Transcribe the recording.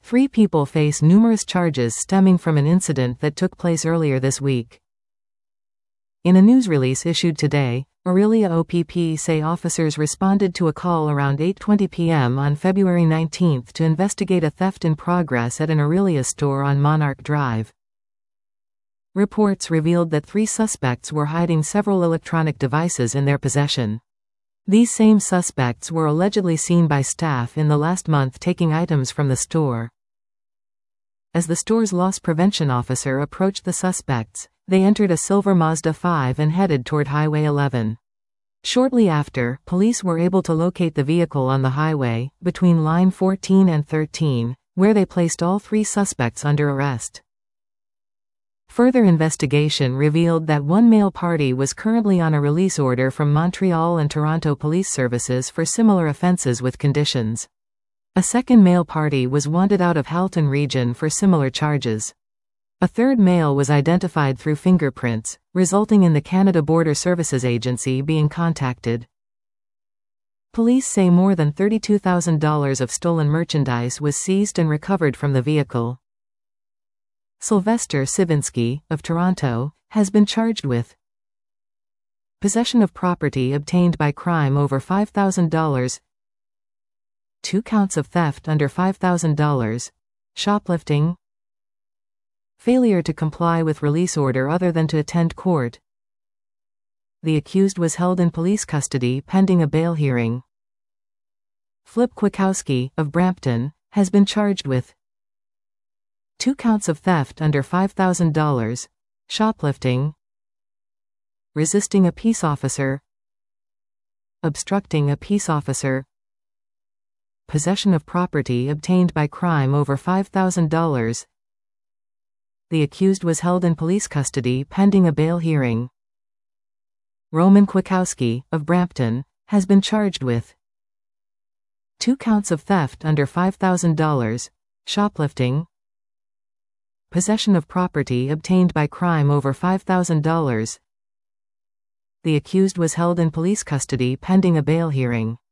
3 people face numerous charges stemming from an incident that took place earlier this week. In a news release issued today, Orillia OPP say officers responded to a call around 8:20 p.m. on February 19 to investigate a theft in progress at an Orillia store on Monarch Drive. Reports revealed that 3 suspects were hiding several electronic devices in their possession. These same suspects were allegedly seen by staff in the last month taking items from the store. As the store's loss prevention officer approached the suspects, they entered a silver Mazda 5 and headed toward Highway 11. Shortly after, police were able to locate the vehicle on the highway, between line 14 and 13, where they placed all 3 suspects under arrest. Further investigation revealed that one male party was currently on a release order from Montreal and Toronto police services for similar offenses with conditions. A second male party was wanted out of Halton region for similar charges. A third male was identified through fingerprints, resulting in the Canada Border Services Agency being contacted. Police say more than $32,000 of stolen merchandise was seized and recovered from the vehicle. Sylvester Sivinsky, of Toronto, has been charged with possession of property obtained by crime over $5,000, 2 counts of theft under $5,000, shoplifting, failure to comply with release order other than to attend court. The accused was held in police custody pending a bail hearing. Flip Kwiatkowski, of Brampton, has been charged with 2 counts of theft under $5,000, shoplifting, resisting a peace officer, obstructing a peace officer, possession of property obtained by crime over $5,000. The accused was held in police custody pending a bail hearing. Roman Kwiatkowski, of Brampton, has been charged with 2 counts of theft under $5,000, shoplifting, possession of property obtained by crime over $5,000. The accused was held in police custody pending a bail hearing.